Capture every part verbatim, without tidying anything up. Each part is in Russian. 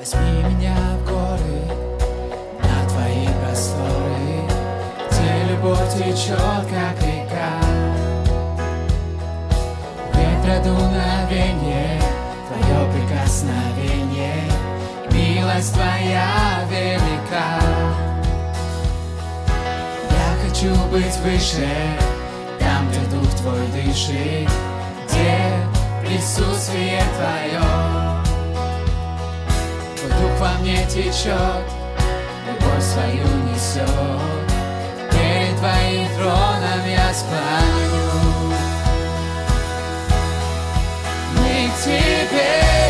Возьми меня в горы, на твои просторы, где любовь течет, как река. Ветра дуновенье, твое прикосновение, милость твоя велика. Я хочу быть выше, там, где дух твой дышит, где присутствие твое. Твой дух во мне течет, любовь свою несет, перед твоим троном я склоню. Мы к тебе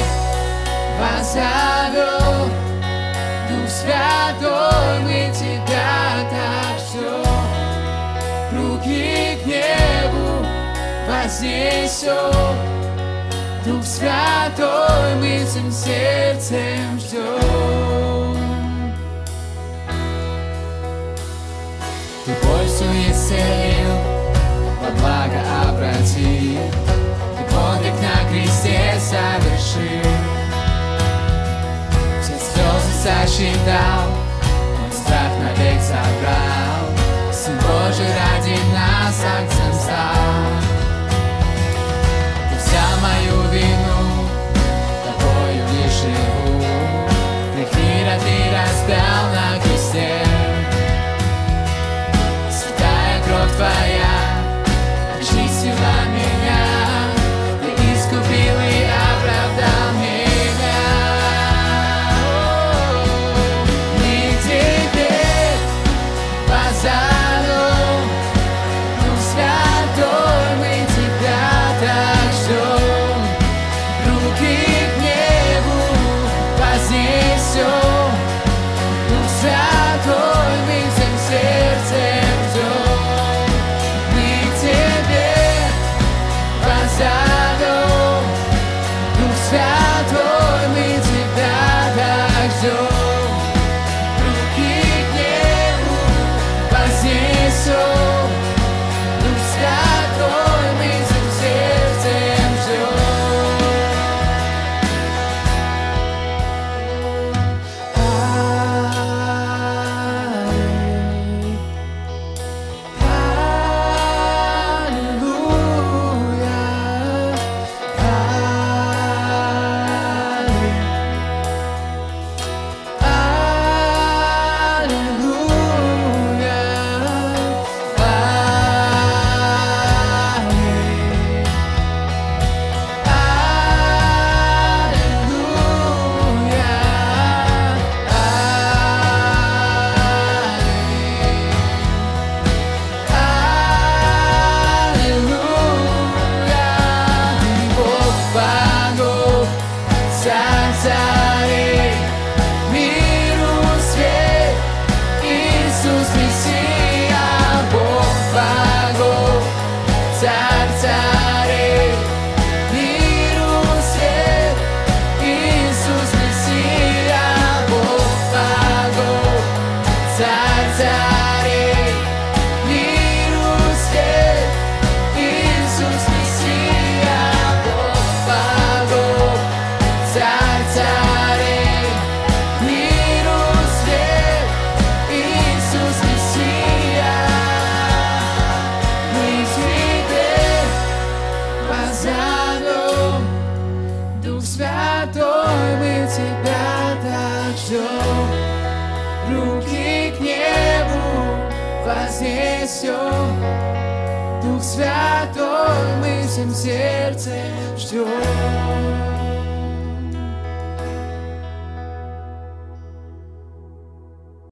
позовем, Дух Святой, мы тебя так ждем. Руки к небу вознесем, Дух Святой, мы всем сердцем ждем. Ты боль свою исцелил, во благо обратил, Ты подвиг на кресте совершил. Все слезы сосчитал, мой страх навек забрал, Сын Божий ради нас акцем стал. Ты взял мою вину, тобою лишь живу, грех мира ты распял на кресте. Святая кровь твоя очистила меня, ты искупил и оправдал меня. Мы к тебе позовем, Дух Святой, мы тебя так ждем. Руки к небу вознесем, Дух Святой, мы всем сердцем ждем. Мы к тебе позовем, Дух Святой, мы тебя так ждем. Руки к небу вознесем, Дух Святой, мы всем сердцем ждем. Дух Святой, мы тебя так ждем. Руки к небу вознесем, Дух Святой, мы всем сердцем ждем.